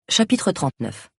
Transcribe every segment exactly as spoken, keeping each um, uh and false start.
Chapitre trente-neuf.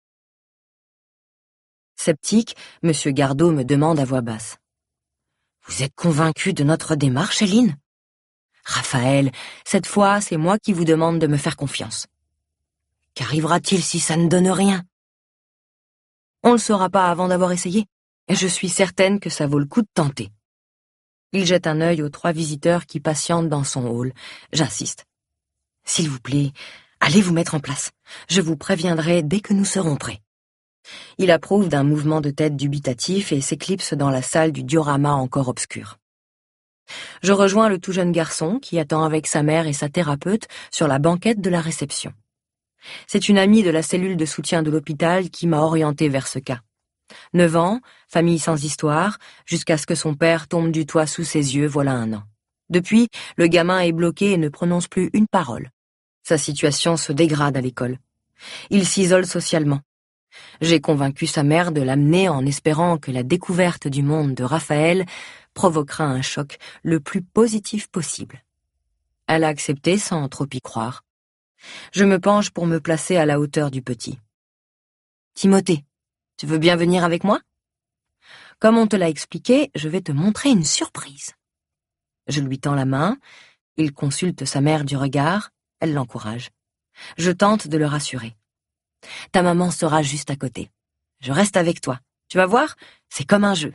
Sceptique, Monsieur Gardot me demande à voix basse. « Vous êtes convaincu de notre démarche, Éline ? Raphaël, cette fois, c'est moi qui vous demande de me faire confiance. Qu'arrivera-t-il si ça ne donne rien ? On ne le saura pas avant d'avoir essayé, et je suis certaine que ça vaut le coup de tenter. » Il jette un œil aux trois visiteurs qui patientent dans son hall. J'insiste. « S'il vous plaît, allez vous mettre en place. Je vous préviendrai dès que nous serons prêts. » Il approuve d'un mouvement de tête dubitatif et s'éclipse dans la salle du diorama encore obscure. Je rejoins le tout jeune garçon qui attend avec sa mère et sa thérapeute sur la banquette de la réception. C'est une amie de la cellule de soutien de l'hôpital qui m'a orienté vers ce cas. Neuf ans, famille sans histoire, jusqu'à ce que son père tombe du toit sous ses yeux voilà un an. Depuis, le gamin est bloqué et ne prononce plus une parole. Sa situation se dégrade à l'école. Il s'isole socialement. J'ai convaincu sa mère de l'amener en espérant que la découverte du monde de Raphaël provoquera un choc le plus positif possible. Elle a accepté sans trop y croire. Je me penche pour me placer à la hauteur du petit. « Timothée, tu veux bien venir avec moi ? Comme on te l'a expliqué, je vais te montrer une surprise. » Je lui tends la main, il consulte sa mère du regard, elle l'encourage. Je tente de le rassurer. « Ta maman sera juste à côté. Je reste avec toi. Tu vas voir, c'est comme un jeu. »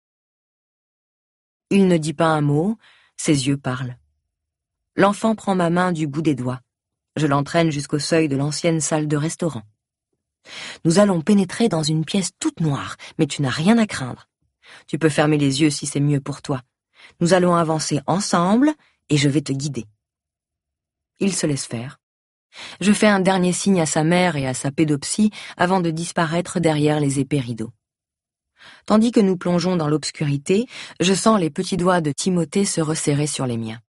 Il ne dit pas un mot, ses yeux parlent. L'enfant prend ma main du bout des doigts. Je l'entraîne jusqu'au seuil de l'ancienne salle de restaurant. Nous allons pénétrer dans une pièce toute noire, mais tu n'as rien à craindre. Tu peux fermer les yeux si c'est mieux pour toi. Nous allons avancer ensemble et je vais te guider. Il se laisse faire. Je fais un dernier signe à sa mère et à sa pédopsie avant de disparaître derrière les épais rideaux. Tandis que nous plongeons dans l'obscurité, je sens les petits doigts de Timothée se resserrer sur les miens.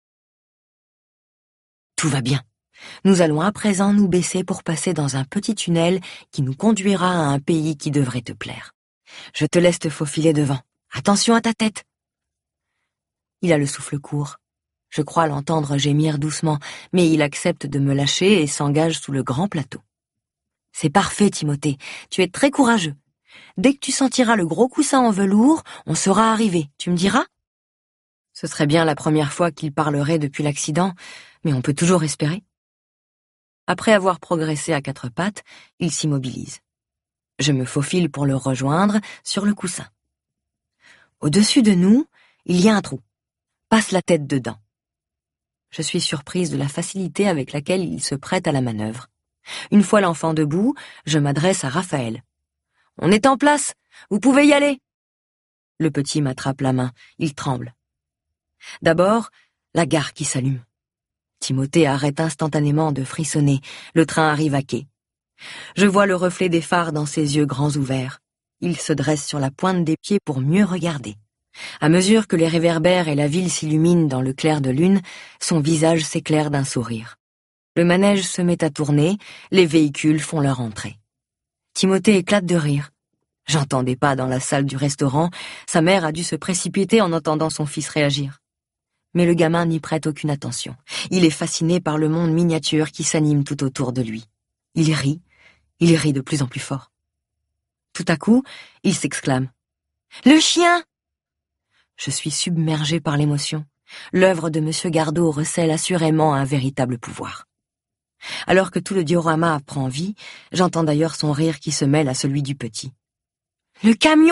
Tout va bien. Nous allons à présent nous baisser pour passer dans un petit tunnel qui nous conduira à un pays qui devrait te plaire. Je te laisse te faufiler devant. Attention à ta tête. Il a le souffle court. Je crois l'entendre gémir doucement, mais il accepte de me lâcher et s'engage sous le grand plateau. C'est parfait, Timothée. Tu es très courageux. Dès que tu sentiras le gros coussin en velours, on sera arrivé. Tu me diras ? Ce serait bien la première fois qu'il parlerait depuis l'accident, mais on peut toujours espérer. Après avoir progressé à quatre pattes, il s'immobilise. Je me faufile pour le rejoindre sur le coussin. Au-dessus de nous, il y a un trou. Passe la tête dedans. Je suis surprise de la facilité avec laquelle il se prête à la manœuvre. Une fois l'enfant debout, je m'adresse à Raphaël. « On est en place, vous pouvez y aller !» Le petit m'attrape la main, il tremble. D'abord, la gare qui s'allume. Timothée arrête instantanément de frissonner, le train arrive à quai. Je vois le reflet des phares dans ses yeux grands ouverts. Il se dresse sur la pointe des pieds pour mieux regarder. À mesure que les réverbères et la ville s'illuminent dans le clair de lune, son visage s'éclaire d'un sourire. Le manège se met à tourner, les véhicules font leur entrée. Timothée éclate de rire. J'entends des pas dans la salle du restaurant, sa mère a dû se précipiter en entendant son fils réagir. Mais le gamin n'y prête aucune attention. Il est fasciné par le monde miniature qui s'anime tout autour de lui. Il rit, il rit de plus en plus fort. Tout à coup, il s'exclame. « Le chien !» Je suis submergée par l'émotion. L'œuvre de Monsieur Gardot recèle assurément un véritable pouvoir. Alors que tout le diorama prend vie, j'entends d'ailleurs son rire qui se mêle à celui du petit. « Le camion !»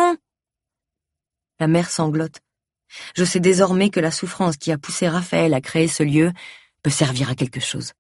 La mère sanglote. Je sais désormais que la souffrance qui a poussé Raphaël à créer ce lieu peut servir à quelque chose.